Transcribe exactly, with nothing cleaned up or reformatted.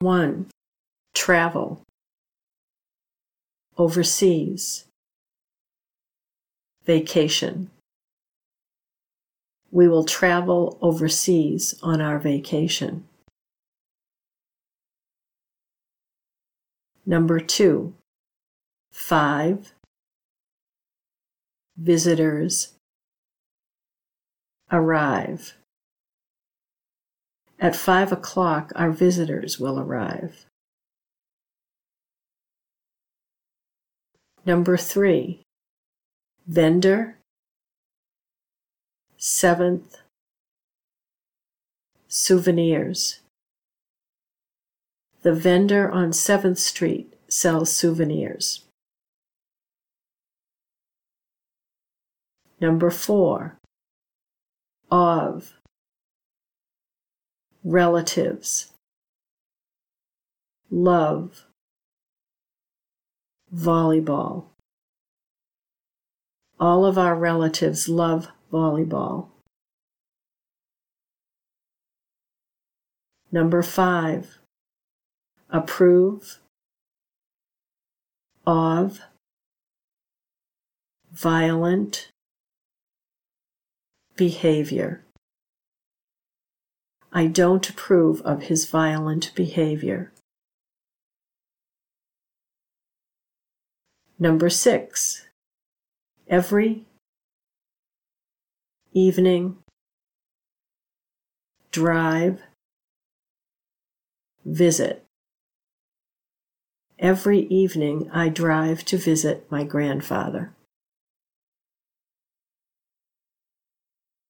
One, travel. Overseas. Vacation. We will travel overseas on our vacation. Number two, five, visitors arrive. At five o'clock, our visitors will arrive. Number three, vendor, seventh, souvenirs. The vendor on seventh Street sells souvenirs. Number four, of, relatives, love, volleyball. All of our relatives love volleyball. Number five, approve, of, violent, behavior. I don't approve of his violent behavior. Number six, every, evening, drive, visit. Every evening I drive to visit my grandfather.